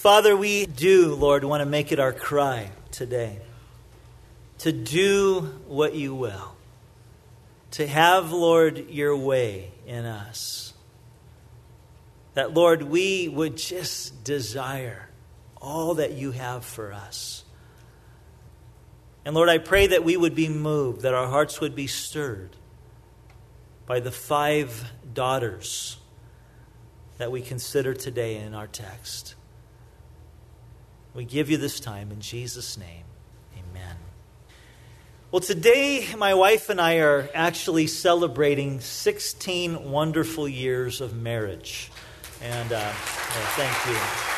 Father, we do, Lord, want to make it our cry today to do what you will, to have, Lord, your way in us. That, Lord, we would just desire all that you have for us. And Lord, I pray that we would be moved, that our hearts would be stirred by the 5 daughters that we consider today in our text. We give you this time in Jesus' name. Amen. Well, today my wife and I are actually celebrating 16 wonderful years of marriage. And thank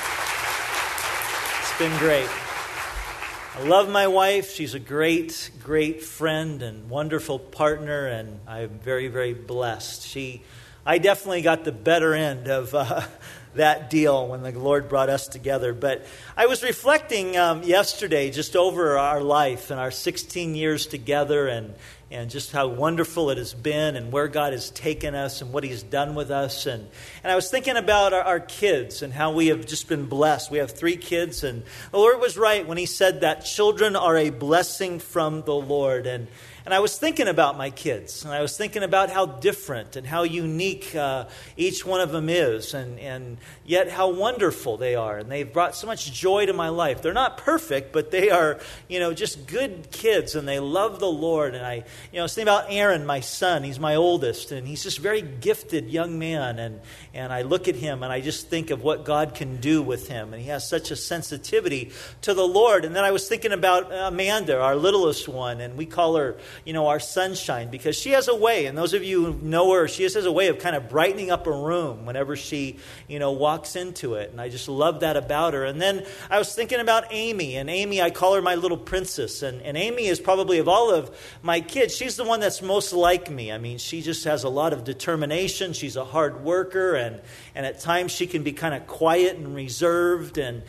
you. It's been great. I love my wife. She's a great, great friend and wonderful partner, and I'm very, very blessed. I definitely got the better end of that deal when the Lord brought us together. But I was reflecting yesterday just over our life and our 16 years together and just how wonderful it has been and where God has taken us and what he's done with us. And I was thinking about our kids and how we have just been blessed. We have 3 kids, and the Lord was right when he said that children are a blessing from the Lord. And I was thinking about my kids, and I was thinking about how different and how unique each one of them is, and yet how wonderful they are. And they've brought so much joy to my life. They're not perfect, but they are, just good kids, and they love the Lord. And I was thinking about Aaron, my son. He's my oldest, and he's just a very gifted young man. And I look at him, and I just think of what God can do with him. And he has such a sensitivity to the Lord. And then I was thinking about Amanda, our littlest one, and we call her our sunshine, because she has a way, and those of you who know her, she just has a way of kind of brightening up a room whenever she, walks into it. And I just love that about her. And then I was thinking about Amy, and Amy, I call her my little princess. And Amy is probably, of all of my kids, she's the one that's most like me. I mean, she just has a lot of determination. She's a hard worker, and at times she can be kind of quiet and reserved, and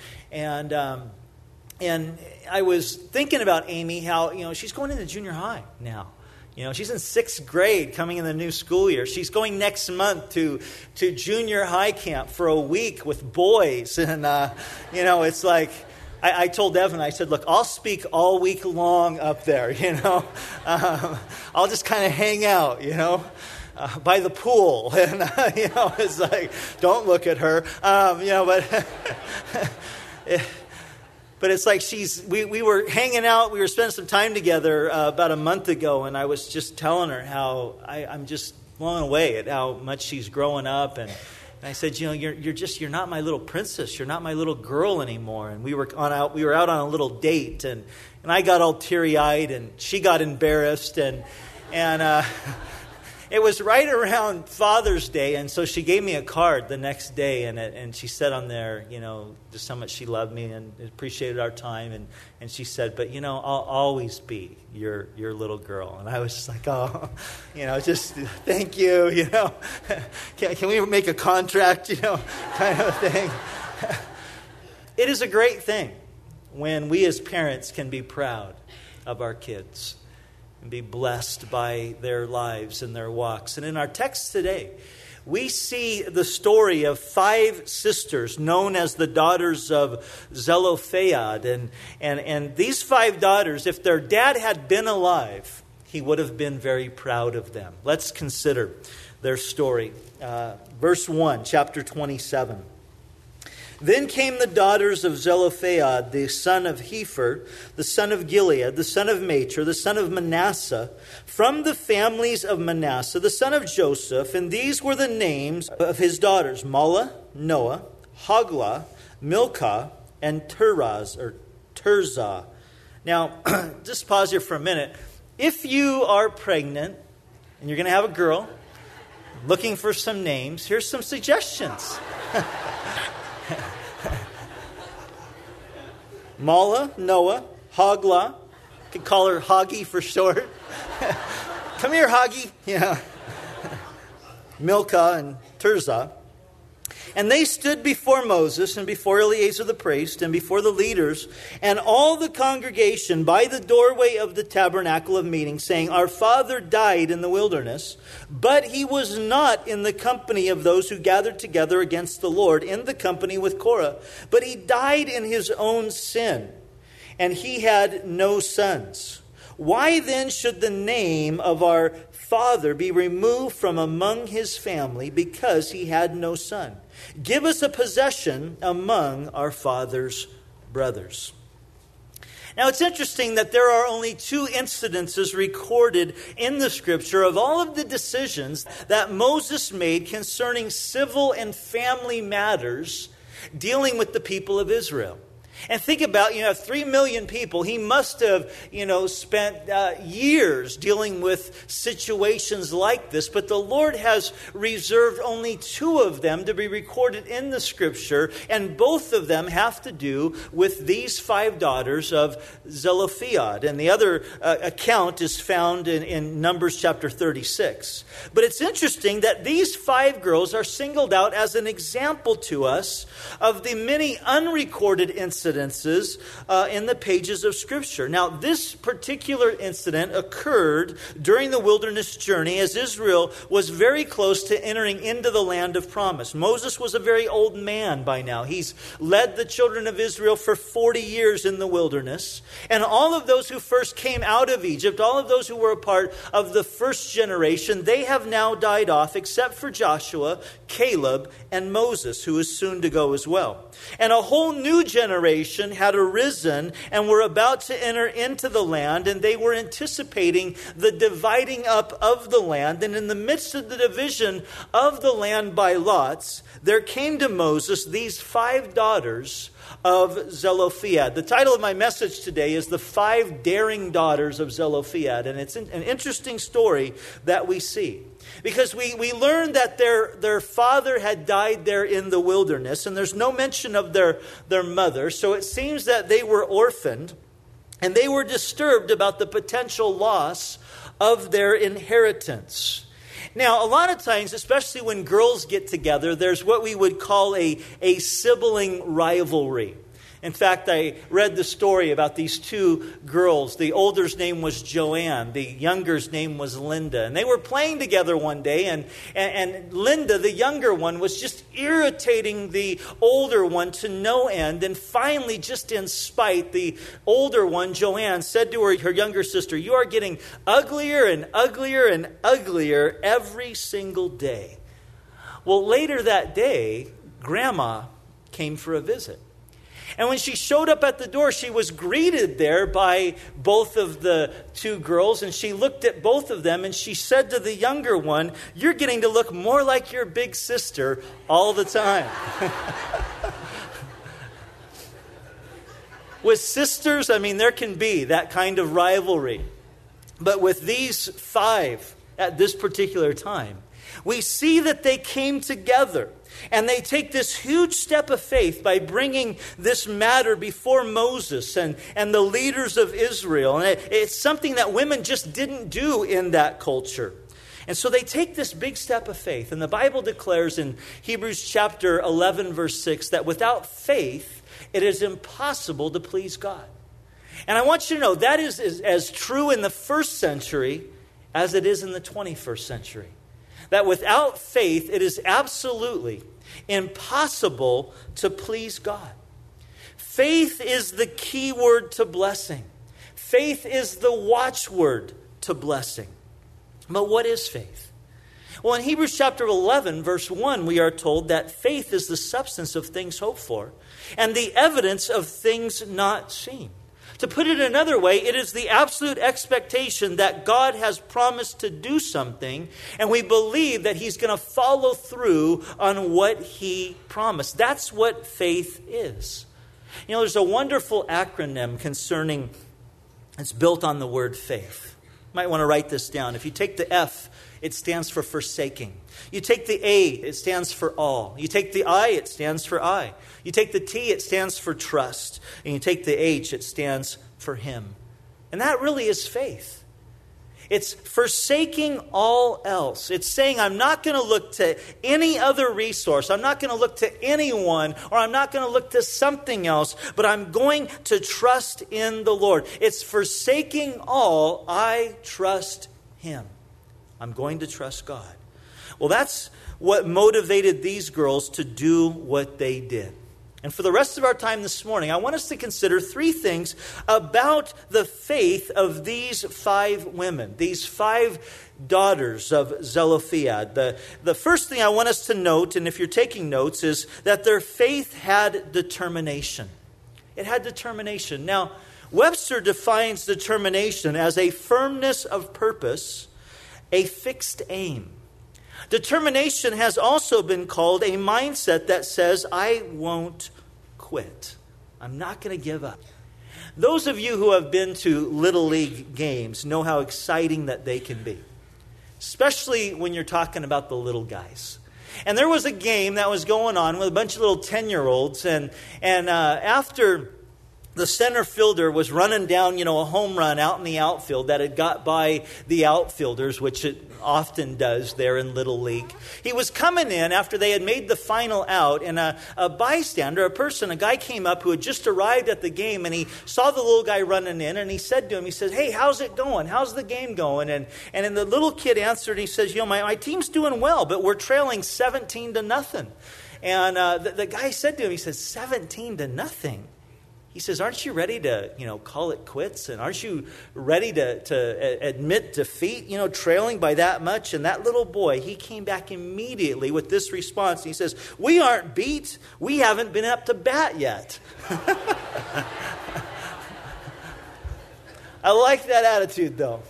I was thinking about Amy, how, she's going into junior high now. She's in 6th grade coming in the new school year. She's going next month to junior high camp for a week with boys. And, it's like, I told Evan, I said, look, I'll speak all week long up there, I'll just kind of hang out, by the pool. And, it's like, don't look at her, But it's like we were hanging out, we were spending some time together about a month ago, and I was just telling her how I'm just blown away at how much she's growing up. And I said, you're not my little princess, you're not my little girl anymore. And we were out on a little date, and I got all teary-eyed, and she got embarrassed, and it was right around Father's Day, and so she gave me a card the next day, and she said on there, just how much she loved me and appreciated our time, and she said, but I'll always be your little girl. And I was just like, oh, just thank you, can we make a contract, kind of thing. It is a great thing when we as parents can be proud of our kids and be blessed by their lives and their walks. And in our text today, we see the story of 5 sisters known as the daughters of Zelophehad. And these 5 daughters, if their dad had been alive, he would have been very proud of them. Let's consider their story. Verse 1, chapter 27. Then came the daughters of Zelophehad, the son of Hepher, the son of Gilead, the son of Machir, the son of Manasseh, from the families of Manasseh, the son of Joseph. And these were the names of his daughters: Mahlah, Noah, Hoglah, Milcah, and Tirzah. Now, just pause here for a minute. If you are pregnant and you're going to have a girl, looking for some names, here's some suggestions. Mahlah, Noah, Hoglah. Could call her Hoggy for short. Come here, Hoggy. Milcah and Tirzah. And they stood before Moses and before Eleazar the priest and before the leaders and all the congregation by the doorway of the tabernacle of meeting, saying, Our father died in the wilderness, but he was not in the company of those who gathered together against the Lord, in the company with Korah, but he died in his own sin, and he had no sons. Why then should the name of our father be removed from among his family because he had no son? Give us a possession among our father's brothers. Now, it's interesting that there are only 2 incidences recorded in the Scripture of all of the decisions that Moses made concerning civil and family matters dealing with the people of Israel. And think about, 3 million people. He must have, spent years dealing with situations like this. But the Lord has reserved only 2 of them to be recorded in the Scripture. And both of them have to do with these 5 daughters of Zelophehad. And the other account is found in Numbers chapter 36. But it's interesting that these 5 girls are singled out as an example to us of the many unrecorded incidences in the pages of Scripture. Now, this particular incident occurred during the wilderness journey as Israel was very close to entering into the land of promise. Moses was a very old man by now. He's led the children of Israel for 40 years in the wilderness. And all of those who first came out of Egypt, all of those who were a part of the first generation, they have now died off except for Joshua, Caleb, and Moses, who is soon to go as well. And a whole new generation had arisen and were about to enter into the land, and they were anticipating the dividing up of the land. And in the midst of the division of the land by lots, there came to Moses these 5 daughters of Zelophehad. The title of my message today is The 5 Daring Daughters of Zelophehad. And it's an interesting story that we see. Because we learn that their father had died there in the wilderness, and there's no mention of their mother. So it seems that they were orphaned, and they were disturbed about the potential loss of their inheritance. Now, a lot of times, especially when girls get together, there's what we would call a sibling rivalry. In fact, I read the story about these 2 girls. The older's name was Joanne. The younger's name was Linda. And they were playing together one day, and Linda, the younger one, was just irritating the older one to no end. And finally, just in spite, the older one, Joanne, said to her younger sister, "You are getting uglier and uglier and uglier every single day." Well, later that day, Grandma came for a visit. And when she showed up at the door, she was greeted there by both of the 2 girls. And she looked at both of them and she said to the younger one, "You're getting to look more like your big sister all the time." With sisters, there can be that kind of rivalry. But with these 5 at this particular time, we see that they came together. And they take this huge step of faith by bringing this matter before Moses and the leaders of Israel. And it's something that women just didn't do in that culture. And so they take this big step of faith. And the Bible declares in Hebrews chapter 11, verse 6, that without faith, it is impossible to please God. And I want you to know that is as true in the first century as it is in the 21st century. That without faith, it is absolutely impossible to please God. Faith is the key word to blessing. Faith is the watchword to blessing. But what is faith? Well, in Hebrews chapter 11, verse 1, we are told that faith is the substance of things hoped for and the evidence of things not seen. To put it another way, it is the absolute expectation that God has promised to do something, and we believe that He's going to follow through on what He promised. That's what faith is. There's a wonderful acronym concerning, it's built on the word faith. You might want to write this down. If you take the F, it stands for forsaking. You take the A, it stands for all. You take the I, it stands for I. You take the T, it stands for trust. And you take the H, it stands for Him. And that really is faith. It's forsaking all else. It's saying, I'm not going to look to any other resource. I'm not going to look to anyone, or I'm not going to look to something else, but I'm going to trust in the Lord. It's forsaking all. I trust Him. I'm going to trust God. Well, that's what motivated these girls to do what they did. And for the rest of our time this morning, I want us to consider three things about the faith of these 5 women, these 5 daughters of Zelophehad. The first thing I want us to note, and if you're taking notes, is that their faith had determination. It had determination. Now, Webster defines determination as a firmness of purpose, a fixed aim. Determination has also been called a mindset that says, I won't quit. I'm not going to give up. Those of you who have been to Little League games know how exciting that they can be, especially when you're talking about the little guys. And there was a game that was going on with a bunch of little 10-year-olds, and after the center fielder was running down, a home run out in the outfield that had got by the outfielders, which it often does there in Little League. He was coming in after they had made the final out, and a bystander, a guy came up who had just arrived at the game, and he saw the little guy running in, and he said to him, he says, hey, how's it going? How's the game going? And then the little kid answered, and he says, my team's doing well, but we're trailing 17-0. And the guy said to him, he says, 17-0? He says, aren't you ready to, call it quits? And aren't you ready to admit defeat, trailing by that much? And that little boy, he came back immediately with this response. He says, we aren't beat. We haven't been up to bat yet. I like that attitude, though.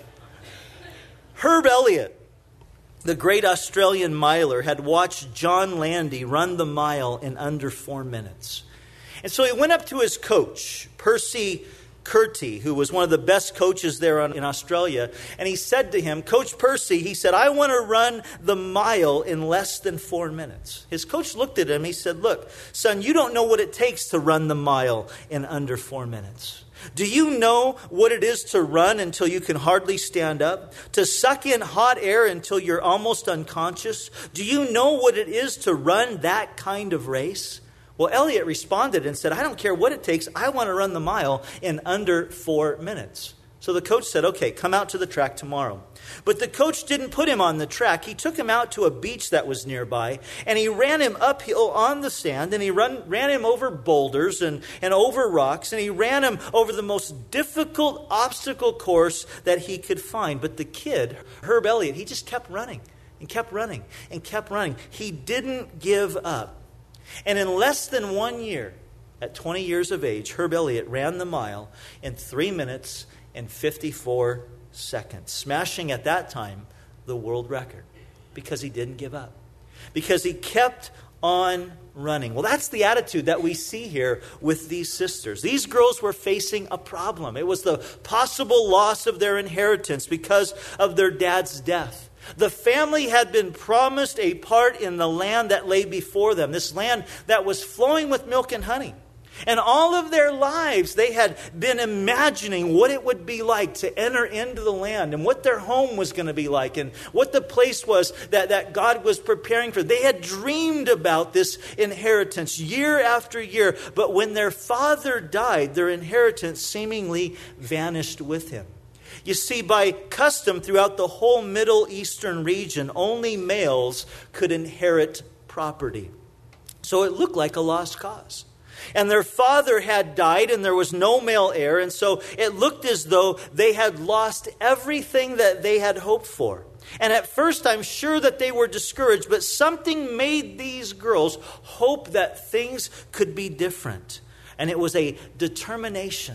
Herb Elliott, the great Australian miler, had watched John Landy run the mile in under 4 minutes. And so he went up to his coach, Percy Curti, who was one of the best coaches there in Australia, and he said to him, Coach Percy, he said, I want to run the mile in less than 4 minutes. His coach looked at him, he said, look, son, you don't know what it takes to run the mile in under 4 minutes. Do you know what it is to run until you can hardly stand up? To suck in hot air until you're almost unconscious? Do you know what it is to run that kind of race? Well, Elliot responded and said, I don't care what it takes. I want to run the mile in under 4 minutes. So the coach said, okay, come out to the track tomorrow. But the coach didn't put him on the track. He took him out to a beach that was nearby, and he ran him uphill on the sand, and he ran him over boulders and over rocks, and he ran him over the most difficult obstacle course that he could find. But the kid, Herb Elliott, he just kept running and kept running and kept running. He didn't give up. And in less than 1 year, at 20 years of age, Herb Elliott ran the mile in 3 minutes and 54 seconds, smashing at that time the world record because he didn't give up, because he kept on running. Well, that's the attitude that we see here with these sisters. These girls were facing a problem. It was the possible loss of their inheritance because of their dad's death. The family had been promised a part in the land that lay before them, this land that was flowing with milk and honey. And all of their lives, they had been imagining what it would be like to enter into the land and what their home was going to be like and what the place was that God was preparing for. They had dreamed about this inheritance year after year. But when their father died, their inheritance seemingly vanished with him. You see, by custom throughout the whole Middle Eastern region, only males could inherit property. So it looked like a lost cause. And their father had died and there was no male heir. And so it looked as though they had lost everything that they had hoped for. And at first, I'm sure that they were discouraged, but something made these girls hope that things could be different. And it was a determination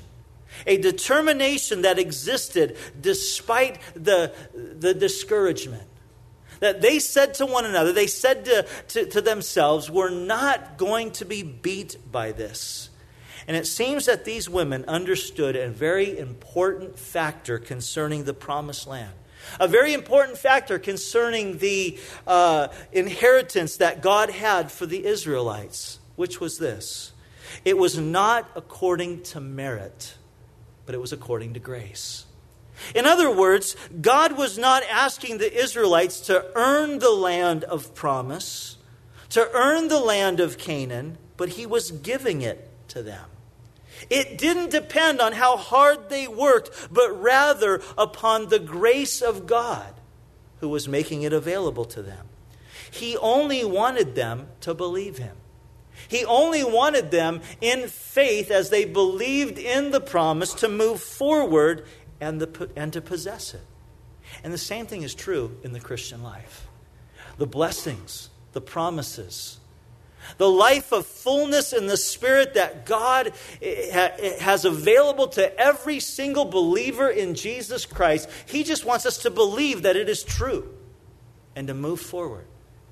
that existed despite the discouragement. That they said to one another, they said to themselves, we're not going to be beat by this. And it seems that these women understood a very important factor concerning the promised land. A very important factor concerning the inheritance that God had for the Israelites, which was this. It was not according to merit, but it was according to grace. In other words, God was not asking the Israelites to earn the land of promise, to earn the land of Canaan, but he was giving it to them. It didn't depend on how hard they worked, but rather upon the grace of God who was making it available to them. He only wanted them to believe him. He only wanted them in faith as they believed in the promise to move forward and to possess it. And the same thing is true in the Christian life. The blessings, the promises, the life of fullness in the Spirit that God has available to every single believer in Jesus Christ. He just wants us to believe that it is true and to move forward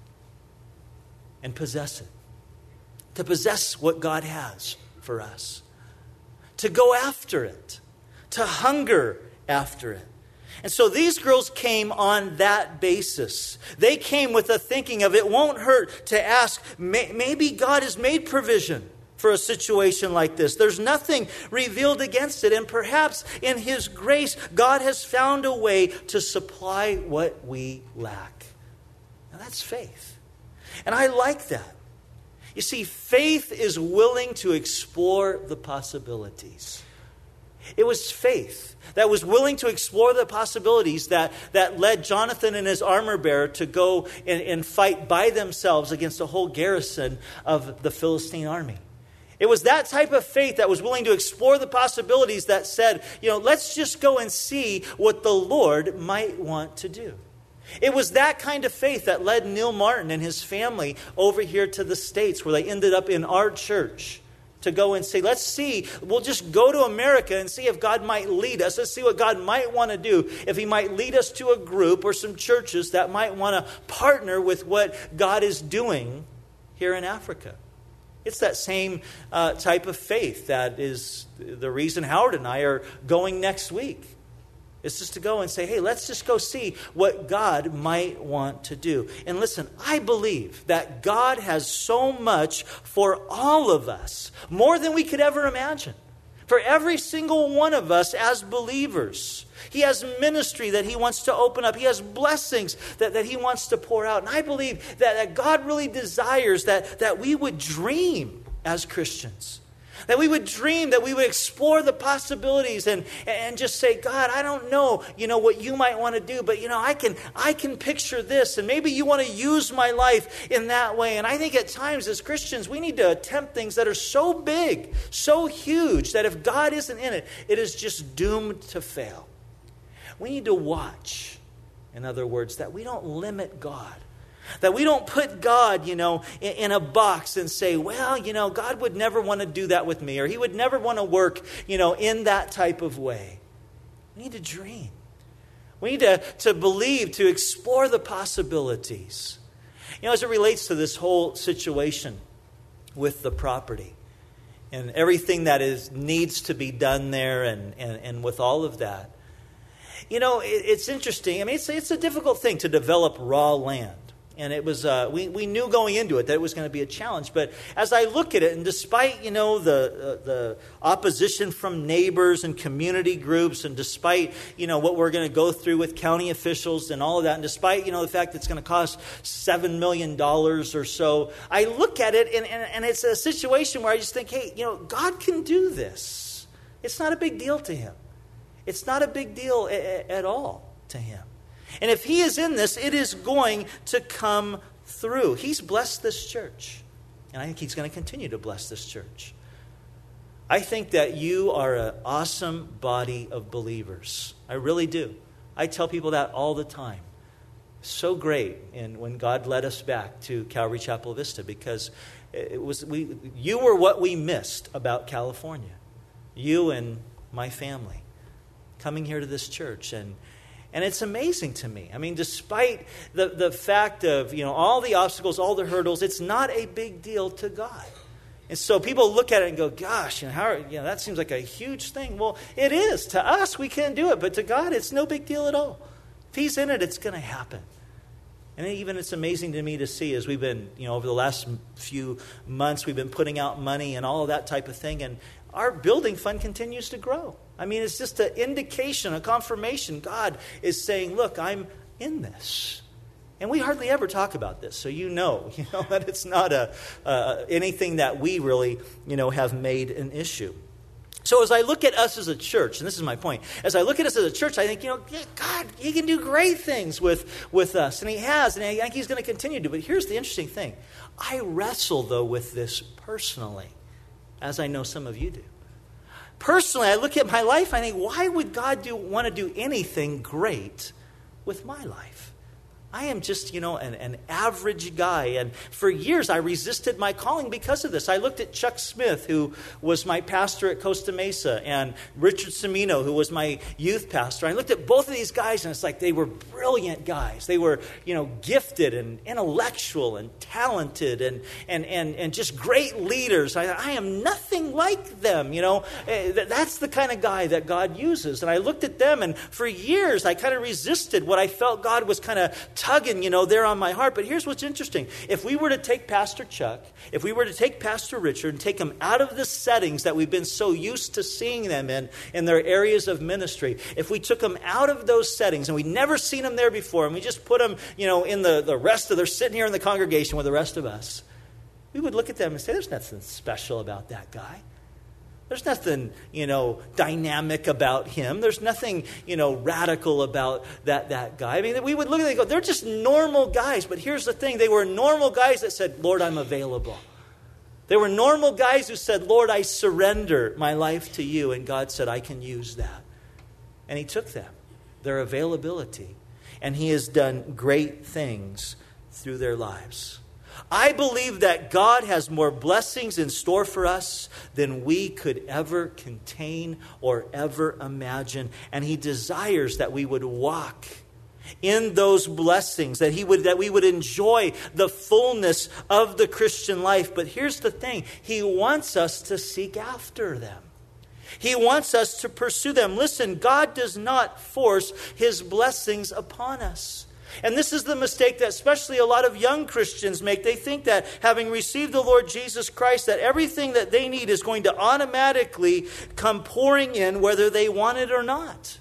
and possess it. To possess what God has for us. To go after it. To hunger after it. And so these girls came on that basis. They came with a thinking of it won't hurt to ask, maybe God has made provision for a situation like this. There's nothing revealed against it. And perhaps in his grace, God has found a way to supply what we lack. Now that's faith. And I like that. You see, faith is willing to explore the possibilities. It was faith that was willing to explore the possibilities that led Jonathan and his armor bearer to go and fight by themselves against a whole garrison of the Philistine army. It was that type of faith that was willing to explore the possibilities that said, let's just go and see what the Lord might want to do. It was that kind of faith that led Neil Martin and his family over here to the States, where they ended up in our church to go and say, let's see, we'll just go to America and see if God might lead us. Let's see what God might want to do, if he might lead us to a group or some churches that might want to partner with what God is doing here in Africa. It's that same type of faith that is the reason Howard and I are going next week. It's just to go and say, hey, let's just go see what God might want to do. And listen, I believe that God has so much for all of us, more than we could ever imagine. For every single one of us as believers. He has ministry that he wants to open up. He has blessings that he wants to pour out. And I believe that God really desires that we would dream as Christians. That we would dream, that we would explore the possibilities and just say, God, I don't know, what you might want to do, but I can picture this, and maybe you want to use my life in that way. And I think at times as Christians, we need to attempt things that are so big, so huge, that if God isn't in it, it is just doomed to fail. We need to watch, in other words, that we don't limit God. That we don't put God, in a box and say, well, God would never want to do that with me, or he would never want to work, in that type of way. We need to dream. We need to believe, to explore the possibilities. As it relates to this whole situation with the property and everything that needs to be done there and with all of that, it's interesting. I mean, it's a difficult thing to develop raw land. And it was we knew going into it that it was going to be a challenge. But as I look at it, and despite the opposition from neighbors and community groups, and despite what we're going to go through with county officials and all of that, and despite the fact that it's going to cost $7 million or so, I look at it and it's a situation where I just think, hey, God can do this. It's not a big deal to him. It's not a big deal at all to him. And if he is in this, it is going to come through. He's blessed this church. And I think he's going to continue to bless this church. I think that you are an awesome body of believers. I really do. I tell people that all the time. So great when God led us back to Calvary Chapel Vista, because you were what we missed about California. You and my family coming here to this church. And it's amazing to me. I mean, despite the fact of, all the obstacles, all the hurdles, it's not a big deal to God. And so people look at it and go, gosh, that seems like a huge thing. Well, it is. To us, we can't do it. But to God, it's no big deal at all. If he's in it, it's going to happen. And even it's amazing to me to see as we've been, over the last few months, we've been putting out money and all of that type of thing. And our building fund continues to grow. I mean, it's just an indication, a confirmation. God is saying, look, I'm in this. And we hardly ever talk about this. So you know that it's not anything that we really, have made an issue. So as I look at us as a church, and this is my point, as I look at us as a church, I think, God, He can do great things with us. And He has, and I think He's going to continue to. But here's the interesting thing. I wrestle, though, with this personally, as I know some of you do. Personally, I look at my life, I think, why would God want to do anything great with my life? I am just, an average guy. And for years, I resisted my calling because of this. I looked at Chuck Smith, who was my pastor at Costa Mesa, and Richard Cimino, who was my youth pastor. I looked at both of these guys, and it's like they were brilliant guys. They were, gifted and intellectual and talented and just great leaders. I am nothing like them, That's the kind of guy that God uses. And I looked at them, and for years, I kind of resisted what I felt God was kind of tugging, there on my heart. But here's what's interesting. If we were to take Pastor Chuck, if we were to take Pastor Richard and take them out of the settings that we've been so used to seeing them in their areas of ministry, if we took them out of those settings and we'd never seen them there before, and we just put them, in the rest of, they're sitting here in the congregation with the rest of us, we would look at them and say, there's nothing special about that guy. There's nothing, dynamic about him. There's nothing, radical about that guy. I mean, we would look at them and go, they're just normal guys. But here's the thing. They were normal guys that said, Lord, I'm available. They were normal guys who said, Lord, I surrender my life to you. And God said, I can use that. And He took them, their availability. And He has done great things through their lives. I believe that God has more blessings in store for us than we could ever contain or ever imagine. And He desires that we would walk in those blessings, that we would enjoy the fullness of the Christian life. But here's the thing. He wants us to seek after them. He wants us to pursue them. Listen, God does not force His blessings upon us. And this is the mistake that especially a lot of young Christians make. They think that having received the Lord Jesus Christ, that everything that they need is going to automatically come pouring in whether they want it or not.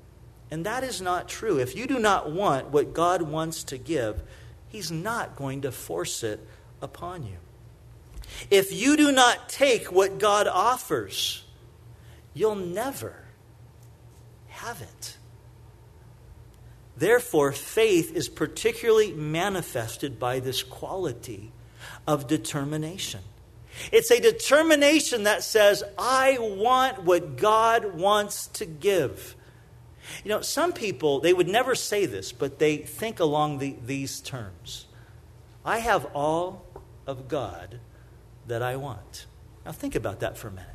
And that is not true. If you do not want what God wants to give, He's not going to force it upon you. If you do not take what God offers, you'll never have it. Therefore, faith is particularly manifested by this quality of determination. It's a determination that says, I want what God wants to give. Some people, they would never say this, but they think along these terms. I have all of God that I want. Now think about that for a minute.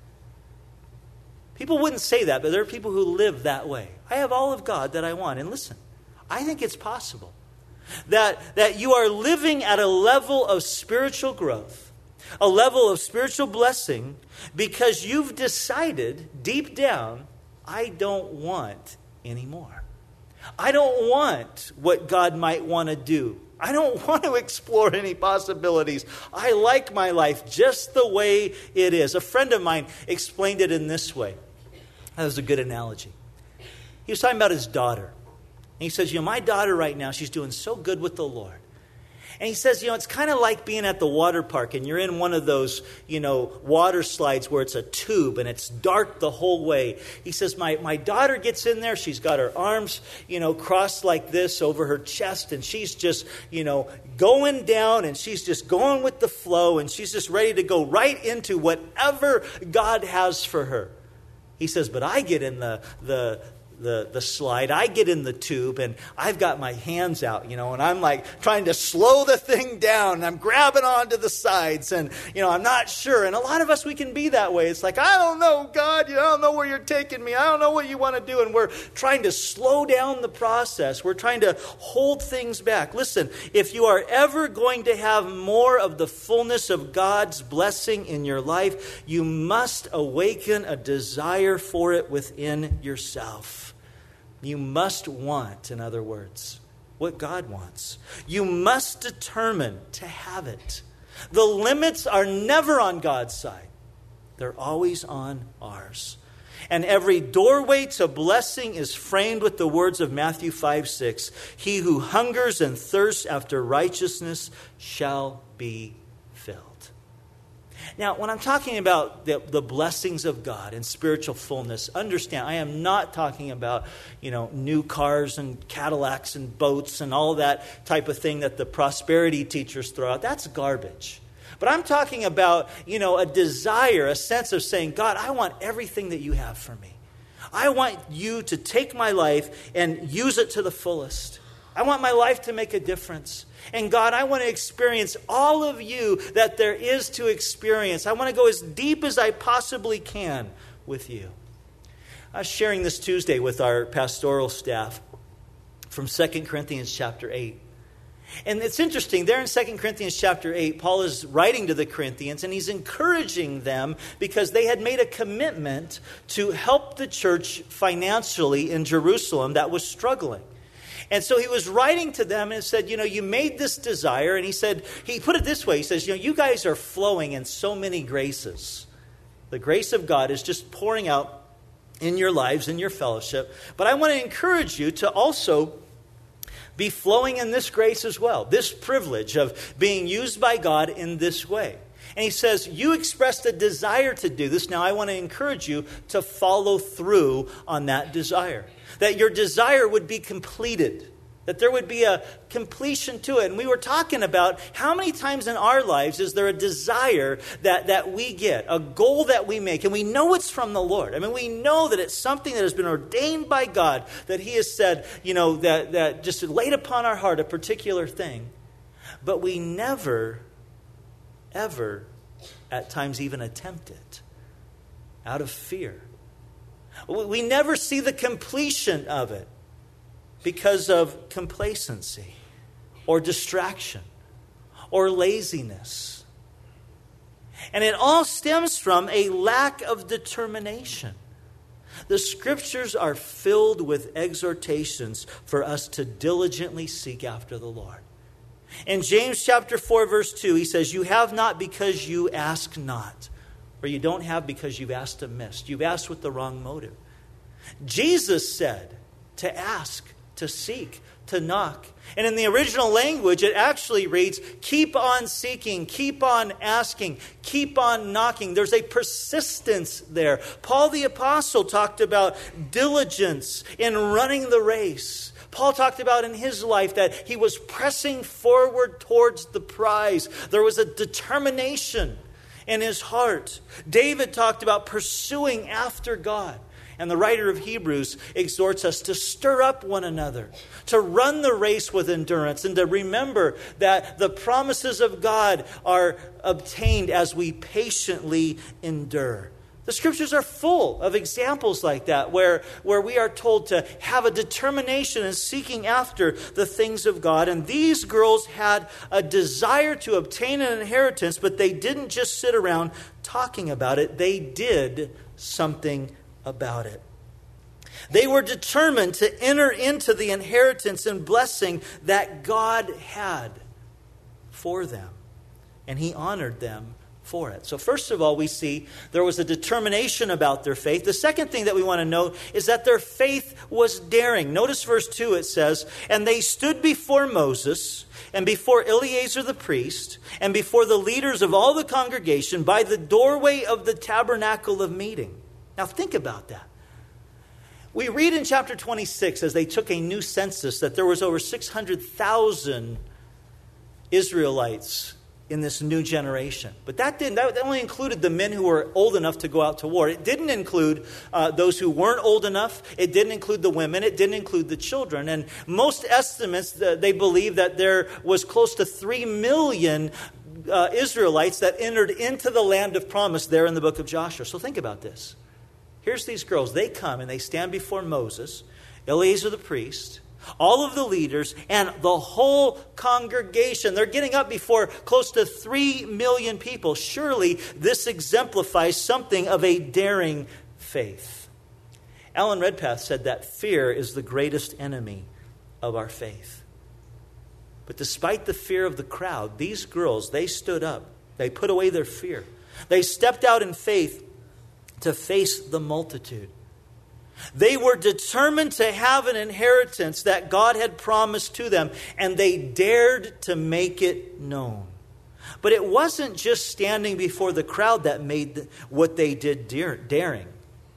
People wouldn't say that, but there are people who live that way. I have all of God that I want. And listen, I think it's possible that you are living at a level of spiritual growth, a level of spiritual blessing, because you've decided deep down, I don't want any more. I don't want what God might want to do. I don't want to explore any possibilities. I like my life just the way it is. A friend of mine explained it in this way. That was a good analogy. He was talking about his daughter. And he says, my daughter right now, she's doing so good with the Lord. And he says, it's kind of like being at the water park and you're in one of those, water slides where it's a tube and it's dark the whole way. He says, my daughter gets in there. She's got her arms, crossed like this over her chest. And she's just, going down and she's just going with the flow. And she's just ready to go right into whatever God has for her. He says, but I get in the slide, I get in the tube, and I've got my hands out, and I'm like trying to slow the thing down, and I'm grabbing onto the sides, and, I'm not sure. And a lot of us, we can be that way. It's like, I don't know, God, I don't know where you're taking me. I don't know what you want to do. And we're trying to slow down the process. We're trying to hold things back. Listen, if you are ever going to have more of the fullness of God's blessing in your life, you must awaken a desire for it within yourself. You must want, in other words. what God wants. You must determine to have it. The limits are never on God's side. They're always on ours. And every doorway to blessing is framed with the words of Matthew 5:6. He who hungers and thirsts after righteousness shall be filled. Now, when I'm talking about the blessings of God and spiritual fullness, understand, I am not talking about, new cars and Cadillacs and boats and all that type of thing that the prosperity teachers throw out. That's garbage. But I'm talking about, a desire, a sense of saying, God, I want everything that you have for me. I want you to take my life and use it to the fullest. I want my life to make a difference. And God, I want to experience all of you that there is to experience. I want to go as deep as I possibly can with you. I was sharing this Tuesday with our pastoral staff from 2 Corinthians chapter 8. And it's interesting, there in 2 Corinthians chapter 8, Paul is writing to the Corinthians, and he's encouraging them because they had made a commitment to help the church financially in Jerusalem that was struggling. And so he was writing to them and said, you made this desire. And he put it this way. He says, you guys are flowing in so many graces. The grace of God is just pouring out in your lives, in your fellowship. But I want to encourage you to also be flowing in this grace as well. This privilege of being used by God in this way. And he says, you expressed a desire to do this. Now I want to encourage you to follow through on that desire. That your desire would be completed. That there would be a completion to it. And we were talking about how many times in our lives is there a desire that we get, a goal that we make, and we know it's from the Lord. I mean, we know that it's something that has been ordained by God, that he has said, that just laid upon our heart a particular thing. But we never, ever, at times even attempt it out of fear. We never see the completion of it because of complacency or distraction or laziness. And it all stems from a lack of determination. The scriptures are filled with exhortations for us to diligently seek after the Lord. In James chapter 4, verse 2, he says, you have not because you ask not. Or you don't have because you've asked amiss. You've asked with the wrong motive. Jesus said to ask, to seek, to knock. And in the original language, it actually reads, keep on seeking, keep on asking, keep on knocking. There's a persistence there. Paul the Apostle talked about diligence in running the race. Paul talked about in his life that he was pressing forward towards the prize. There was a determination in his heart. David talked about pursuing after God. And the writer of Hebrews exhorts us to stir up one another, to run the race with endurance, and to remember that the promises of God are obtained as we patiently endure. The scriptures are full of examples like that, where we are told to have a determination in seeking after the things of God. And these girls had a desire to obtain an inheritance, but they didn't just sit around talking about it. They did something about it. They were determined to enter into the inheritance and blessing that God had for them. And he honored them for it. So first of all, we see there was a determination about their faith. The second thing that we want to note is that their faith was daring. Notice verse 2, it says, and they stood before Moses and before Eleazar the priest and before the leaders of all the congregation by the doorway of the tabernacle of meeting. Now think about that. We read in chapter 26, as they took a new census, that there was over 600,000 Israelites in this new generation. But that only included the men who were old enough to go out to war. It didn't include those who weren't old enough. It didn't include the women. It didn't include the children. And most estimates, they believe that there was close to 3 million Israelites that entered into the land of promise there in the book of Joshua. So think about this. Here's these girls. They come and they stand before Moses, Eleazar the priest, all of the leaders, and the whole congregation. They're getting up before close to 3 million people. Surely this exemplifies something of a daring faith. Alan Redpath said that fear is the greatest enemy of our faith. But despite the fear of the crowd, these girls, they stood up. They put away their fear. They stepped out in faith to face the multitude. They were determined to have an inheritance that God had promised to them, and they dared to make it known. But it wasn't just standing before the crowd that made what they did daring.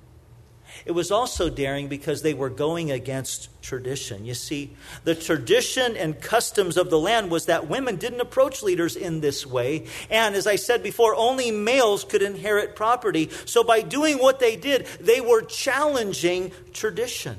It was also daring because they were going against tradition. You see, the tradition and customs of the land was that women didn't approach leaders in this way. And as I said before, only males could inherit property. So by doing what they did, they were challenging tradition.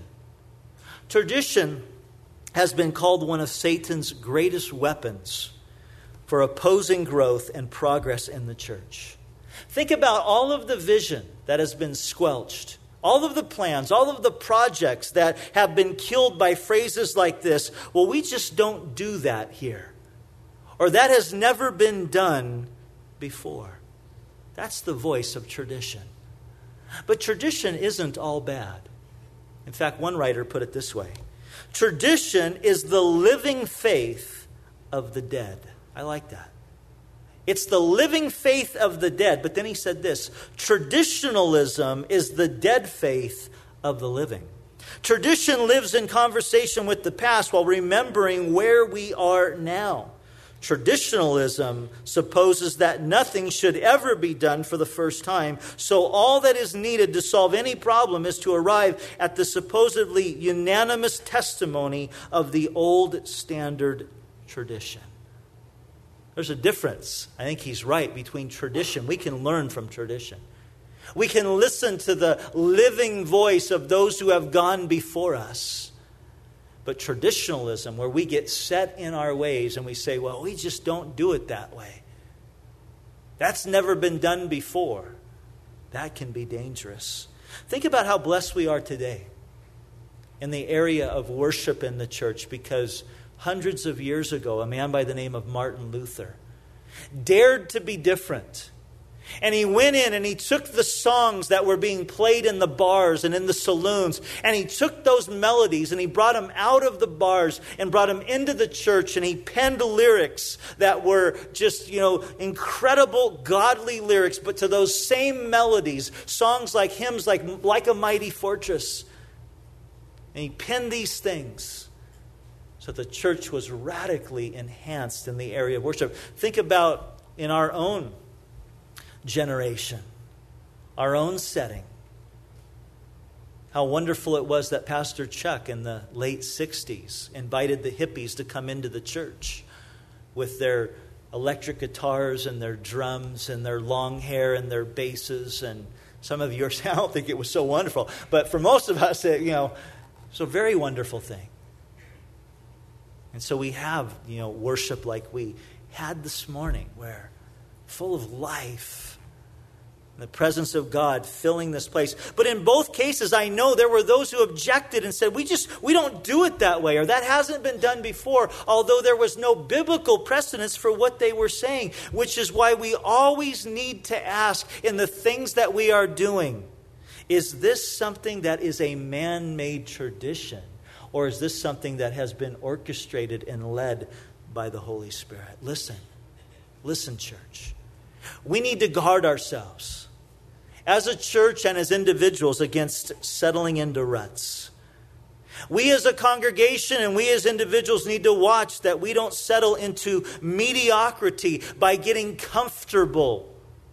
Tradition has been called one of Satan's greatest weapons for opposing growth and progress in the church. Think about all of the vision that has been squelched. All of the plans, all of the projects that have been killed by phrases like this. Well, we just don't do that here. Or that has never been done before. That's the voice of tradition. But tradition isn't all bad. In fact, one writer put it this way. Tradition is the living faith of the dead. I like that. It's the living faith of the dead. But then he said this, traditionalism is the dead faith of the living. Tradition lives in conversation with the past while remembering where we are now. Traditionalism supposes that nothing should ever be done for the first time. So all that is needed to solve any problem is to arrive at the supposedly unanimous testimony of the old standard tradition. There's a difference, I think he's right, between tradition. We can learn from tradition. We can listen to the living voice of those who have gone before us. But traditionalism, where we get set in our ways and we say, well, we just don't do it that way. That's never been done before. That can be dangerous. Think about how blessed we are today in the area of worship in the church, because hundreds of years ago, a man by the name of Martin Luther dared to be different. And he went in and he took the songs that were being played in the bars and in the saloons, and he took those melodies and he brought them out of the bars and brought them into the church, and he penned lyrics that were just, incredible godly lyrics, but to those same melodies, songs like hymns like A Mighty Fortress. And he penned these things so the church was radically enhanced in the area of worship. Think about in our own generation, our own setting, how wonderful it was that Pastor Chuck in the late 60s invited the hippies to come into the church with their electric guitars and their drums and their long hair and their basses. And some of you are saying, I don't think it was so wonderful. But for most of us, it's a very wonderful thing. And so we have, worship like we had this morning, where full of life, the presence of God filling this place. But in both cases, I know there were those who objected and said, we don't do it that way, or that hasn't been done before, although there was no biblical precedence for what they were saying, which is why we always need to ask in the things that we are doing, is this something that is a man-made tradition? Or is this something that has been orchestrated and led by the Holy Spirit? Listen, church. We need to guard ourselves as a church and as individuals against settling into ruts. We as a congregation and we as individuals need to watch that we don't settle into mediocrity by getting comfortable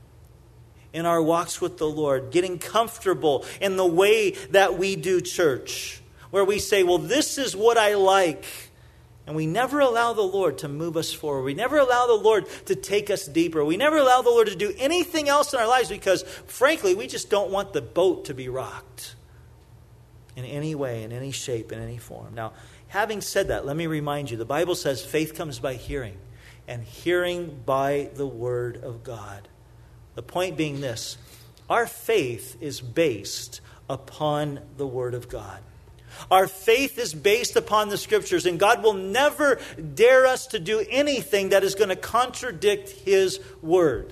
in our walks with the Lord, getting comfortable in the way that we do church, where we say, well, this is what I like. And we never allow the Lord to move us forward. We never allow the Lord to take us deeper. We never allow the Lord to do anything else in our lives because, frankly, we just don't want the boat to be rocked in any way, in any shape, in any form. Now, having said that, let me remind you, the Bible says faith comes by hearing, and hearing by the Word of God. The point being this: our faith is based upon the Word of God. Our faith is based upon the Scriptures, and God will never dare us to do anything that is going to contradict His Word.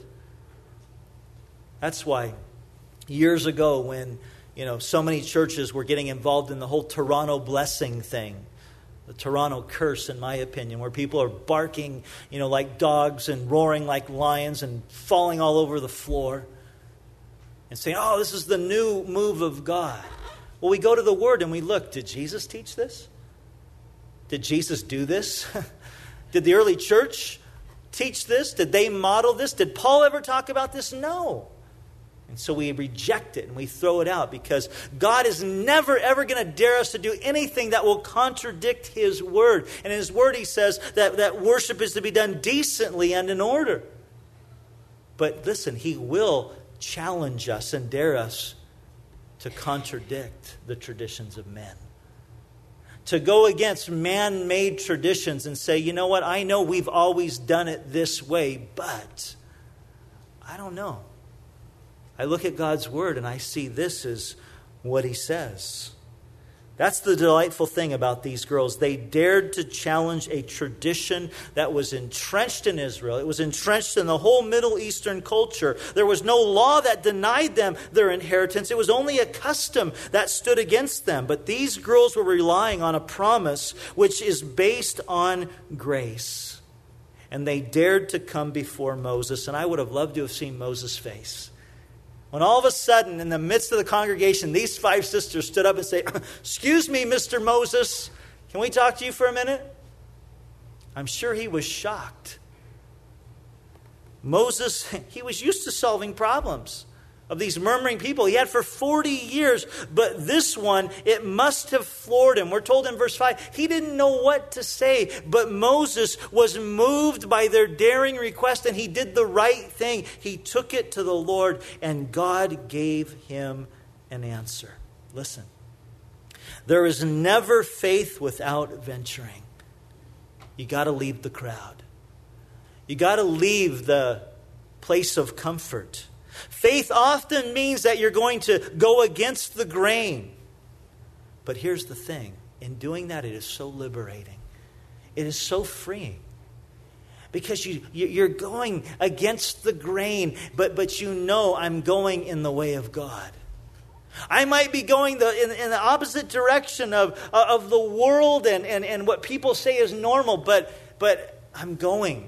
That's why years ago when so many churches were getting involved in the whole Toronto blessing thing, The Toronto curse, in my opinion, where people are barking, like dogs and roaring like lions and falling all over the floor and saying, oh, this is the new move of God. Well, we go to the Word and we look, did Jesus teach this? Did Jesus do this? Did the early church teach this? Did they model this? Did Paul ever talk about this? No. And so we reject it and we throw it out because God is never, ever going to dare us to do anything that will contradict His Word. And in His Word He says that worship is to be done decently and in order. But listen, He will challenge us and dare us to contradict the traditions of men. To go against man-made traditions and say, you know what, I know we've always done it this way, but I don't know. I look at God's Word and I see this is what He says. That's the delightful thing about these girls. They dared to challenge a tradition that was entrenched in Israel. It was entrenched in the whole Middle Eastern culture. There was no law that denied them their inheritance. It was only a custom that stood against them. But these girls were relying on a promise which is based on grace. And they dared to come before Moses. And I would have loved to have seen Moses' face. When all of a sudden, in the midst of the congregation, these 5 sisters stood up and said, excuse me, Mr. Moses, can we talk to you for a minute? I'm sure he was shocked. Moses, he was used to solving problems of these murmuring people. He had for 40 years, but this one, it must have floored him. We're told in verse 5, he didn't know what to say, but Moses was moved by their daring request, and he did the right thing. He took it to the Lord, and God gave him an answer. Listen, there is never faith without venturing. You got to leave the crowd. You got to leave the place of comfort. Faith often means that you're going to go against the grain. But here's the thing. In doing that, it is so liberating. It is so freeing. Because you're going against the grain, but you know I'm going in the way of God. I might be going in the opposite direction of the world and what people say is normal, but I'm going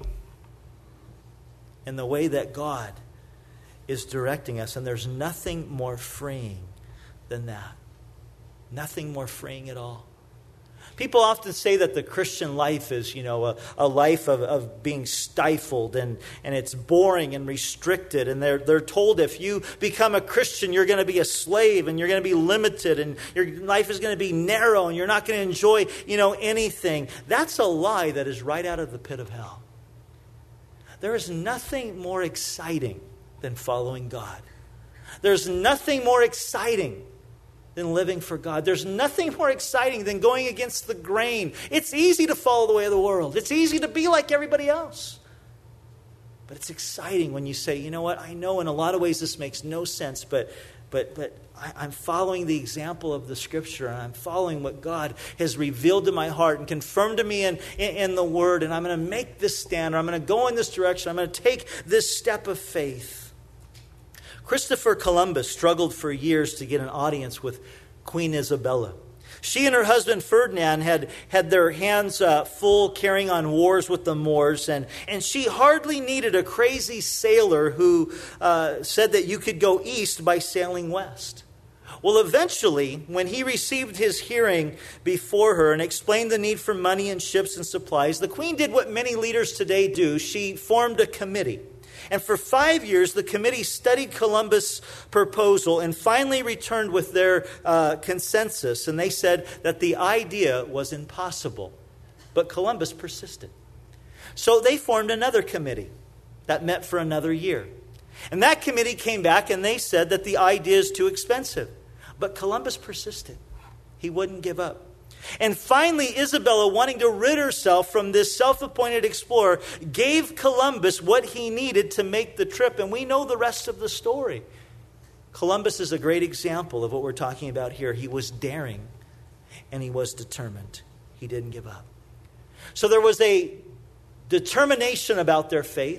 in the way that God is directing us. And there's nothing more freeing than that. Nothing more freeing at all. People often say that the Christian life is, a life of being stifled and it's boring and restricted. And they're told if you become a Christian, you're going to be a slave and you're going to be limited and your life is going to be narrow and you're not going to enjoy, anything. That's a lie that is right out of the pit of hell. There is nothing more exciting than following God. There's nothing more exciting than living for God. There's nothing more exciting than going against the grain. It's easy to follow the way of the world. It's easy to be like everybody else. But it's exciting when you say, you know what, I know in a lot of ways this makes no sense, but I'm following the example of the Scripture, and I'm following what God has revealed to my heart and confirmed to me in the Word, and I'm going to make this stand, or I'm going to go in this direction. I'm going to take this step of faith. Christopher Columbus struggled for years to get an audience with Queen Isabella. She and her husband Ferdinand had their hands full carrying on wars with the Moors, and she hardly needed a crazy sailor who said that you could go east by sailing west. Well, eventually, when he received his hearing before her and explained the need for money and ships and supplies, the Queen did what many leaders today do. She formed a committee. And for 5 years, the committee studied Columbus' proposal and finally returned with their consensus. And they said that the idea was impossible. But Columbus persisted. So they formed another committee that met for another year. And that committee came back and they said that the idea is too expensive. But Columbus persisted. He wouldn't give up. And finally, Isabella, wanting to rid herself from this self-appointed explorer, gave Columbus what he needed to make the trip. And we know the rest of the story. Columbus is a great example of what we're talking about here. He was daring and he was determined. He didn't give up. So there was a determination about their faith.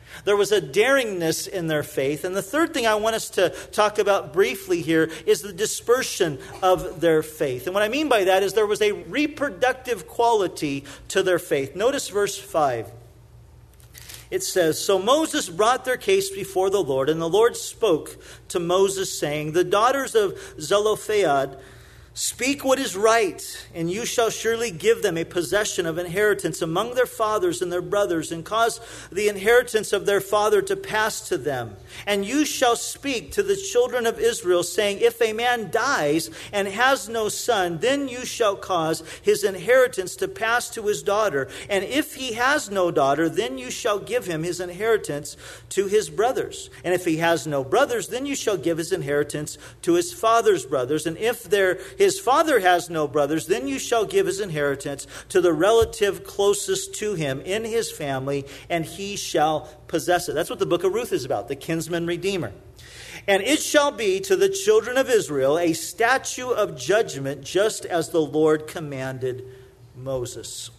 There was a daringness in their faith. And the third thing I want us to talk about briefly here is the dispersion of their faith. And what I mean by that is there was a reproductive quality to their faith. Notice verse 5. It says, "So Moses brought their case before the Lord, and the Lord spoke to Moses, saying, 'The daughters of Zelophehad speak what is right, and you shall surely give them a possession of inheritance among their fathers and their brothers, and cause the inheritance of their father to pass to them. And you shall speak to the children of Israel, saying, If a man dies and has no son, then you shall cause his inheritance to pass to his daughter. And if he has no daughter, then you shall give him his inheritance to his brothers. And if he has no brothers, then you shall give his inheritance to his father's brothers. And if his father has no brothers, then you shall give his inheritance to the relative closest to him in his family, and he shall possess it.'" That's what the book of Ruth is about, the kinsman redeemer. "And it shall be to the children of Israel a statute of judgment, just as the Lord commanded Moses."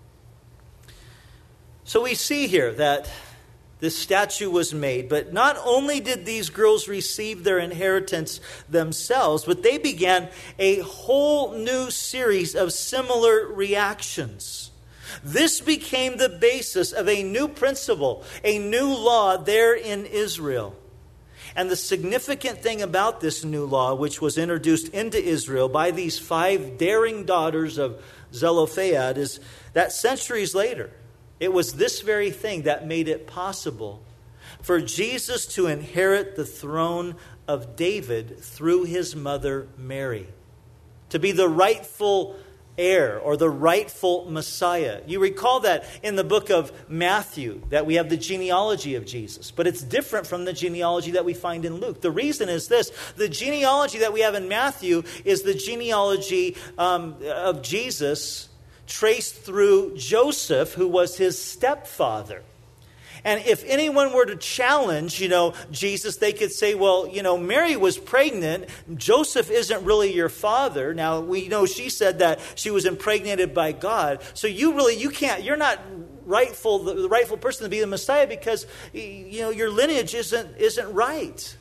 So we see here that this statute was made, but not only did these girls receive their inheritance themselves, but they began a whole new series of similar reactions. This became the basis of a new principle, a new law there in Israel. And the significant thing about this new law, which was introduced into Israel by these 5 daring daughters of Zelophehad, is that centuries later, it was this very thing that made it possible for Jesus to inherit the throne of David through his mother Mary, to be the rightful heir or the rightful Messiah. You recall that in the book of Matthew that we have the genealogy of Jesus, but it's different from the genealogy that we find in Luke. The reason is this: the genealogy that we have in Matthew is the genealogy of Jesus traced through Joseph, who was his stepfather. And if anyone were to challenge, Jesus, they could say, well, Mary was pregnant. Joseph isn't really your father. Now, we know she said that she was impregnated by God. So you're not the rightful person to be the Messiah because, your lineage isn't right.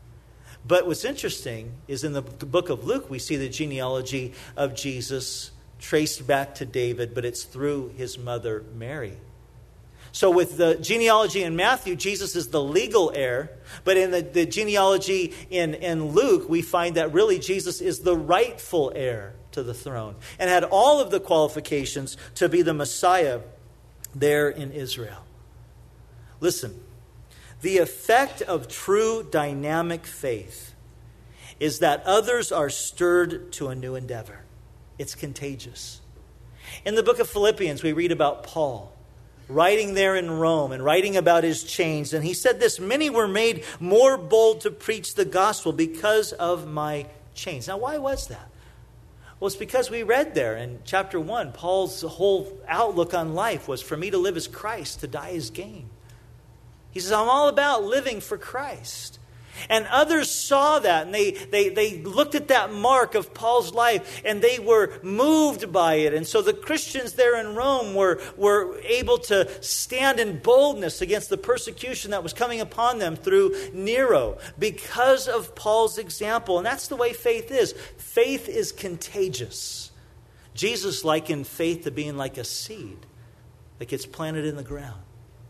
But what's interesting is in the book of Luke, we see the genealogy of Jesus traced back to David, but it's through his mother Mary. So with the genealogy in Matthew, Jesus is the legal heir, but in the genealogy in Luke, we find that really Jesus is the rightful heir to the throne and had all of the qualifications to be the Messiah there in Israel. Listen, the effect of true dynamic faith is that others are stirred to a new endeavor. It's contagious. In the book of Philippians, we read about Paul writing there in Rome and writing about his chains. And he said this: "Many were made more bold to preach the gospel because of my chains." Now, why was that? Well, it's because we read there in chapter 1, Paul's whole outlook on life was, for me to live as Christ, to die as gain. He says, I'm all about living for Christ. And others saw that, and they looked at that mark of Paul's life, and they were moved by it. And so the Christians there in Rome were able to stand in boldness against the persecution that was coming upon them through Nero because of Paul's example. And that's the way faith is. Faith is contagious. Jesus likened faith to being like a seed that gets planted in the ground.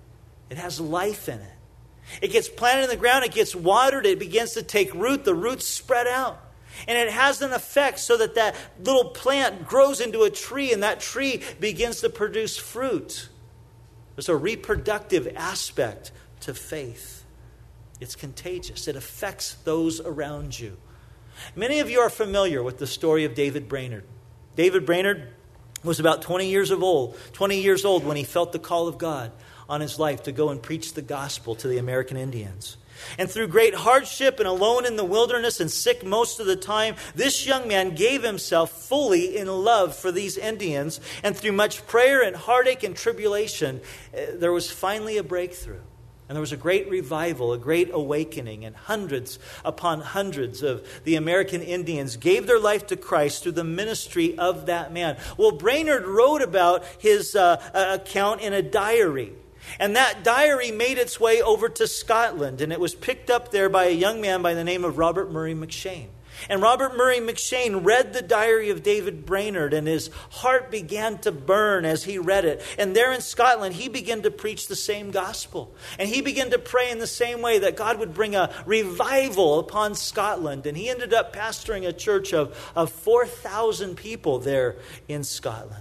It has life in it. It gets planted in the ground, it gets watered, it begins to take root, the roots spread out. And it has an effect so that that little plant grows into a tree, and that tree begins to produce fruit. There's a reproductive aspect to faith. It's contagious. It affects those around you. Many of you are familiar with the story of David Brainerd. David Brainerd was about 20 years old when he felt the call of God on his life to go and preach the gospel to the American Indians. And through great hardship and alone in the wilderness and sick most of the time, this young man gave himself fully in love for these Indians. And through much prayer and heartache and tribulation, there was finally a breakthrough. And there was a great revival, a great awakening, and hundreds upon hundreds of the American Indians gave their life to Christ through the ministry of that man. Well, Brainerd wrote about his account in a diary. And that diary made its way over to Scotland, and it was picked up there by a young man by the name of Robert Murray M'Cheyne. And Robert Murray M'Cheyne read the diary of David Brainerd, and his heart began to burn as he read it. And there in Scotland, he began to preach the same gospel. And he began to pray in the same way that God would bring a revival upon Scotland. And he ended up pastoring a church of 4,000 people there in Scotland.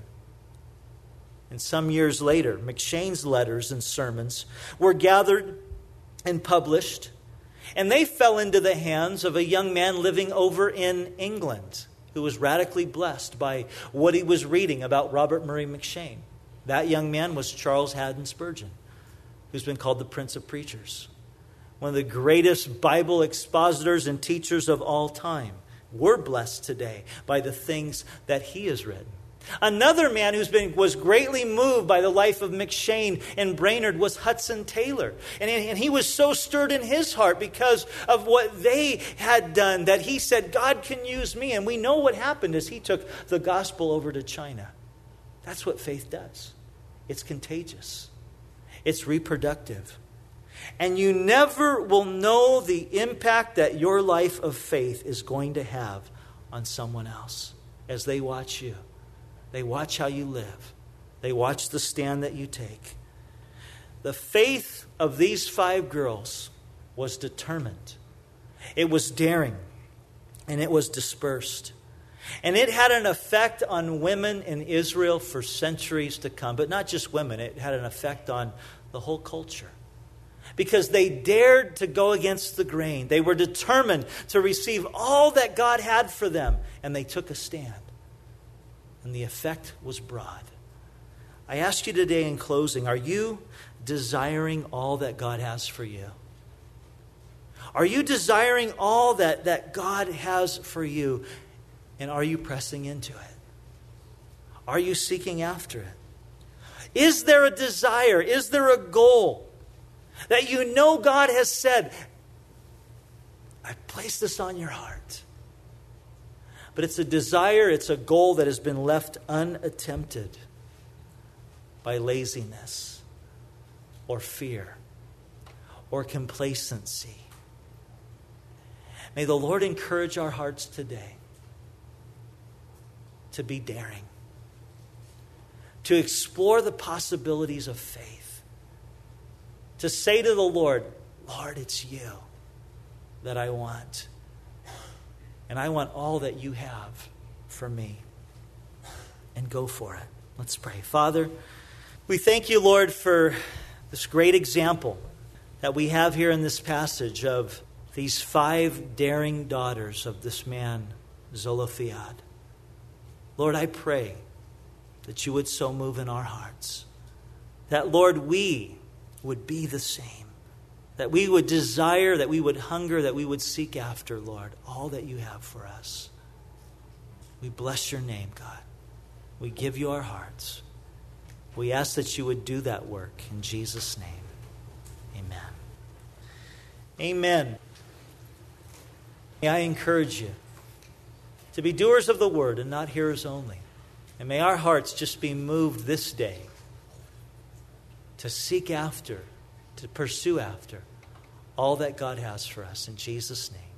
And some years later, M'Cheyne's letters and sermons were gathered and published. And they fell into the hands of a young man living over in England who was radically blessed by what he was reading about Robert Murray M'Cheyne. That young man was Charles Haddon Spurgeon, who's been called the Prince of Preachers. One of the greatest Bible expositors and teachers of all time. We're blessed today by the things that he has written. Another man was greatly moved by the life of M'Cheyne and Brainerd was Hudson Taylor. And he was so stirred in his heart because of what they had done that he said, God can use me. And we know what happened as he took the gospel over to China. That's what faith does. It's contagious. It's reproductive. And you never will know the impact that your life of faith is going to have on someone else as they watch you. They watch how you live. They watch the stand that you take. The faith of these 5 girls was determined. It was daring. And it was dispersed. And it had an effect on women in Israel for centuries to come. But not just women. It had an effect on the whole culture. Because they dared to go against the grain. They were determined to receive all that God had for them. And they took a stand. And the effect was broad. I ask you today in closing, are you desiring all that God has for you? Are you desiring all that God has for you? And are you pressing into it? Are you seeking after it? Is there a desire? Is there a goal that you know God has said, I've placed this on your heart? But it's a desire, it's a goal that has been left unattempted by laziness or fear or complacency. May the Lord encourage our hearts today to be daring, to explore the possibilities of faith, to say to the Lord, Lord, it's you that I want. And I want all that you have for me. And go for it. Let's pray. Father, we thank you, Lord, for this great example that we have here in this passage of these 5 daring daughters of this man, Zelophehad. Lord, I pray that you would so move in our hearts. That, Lord, we would be the same. That we would desire, that we would hunger, that we would seek after, Lord, all that you have for us. We bless your name, God. We give you our hearts. We ask that you would do that work in Jesus' name. Amen. Amen. May I encourage you to be doers of the word and not hearers only. And may our hearts just be moved this day to seek after, to pursue after all that God has for us. In Jesus' name.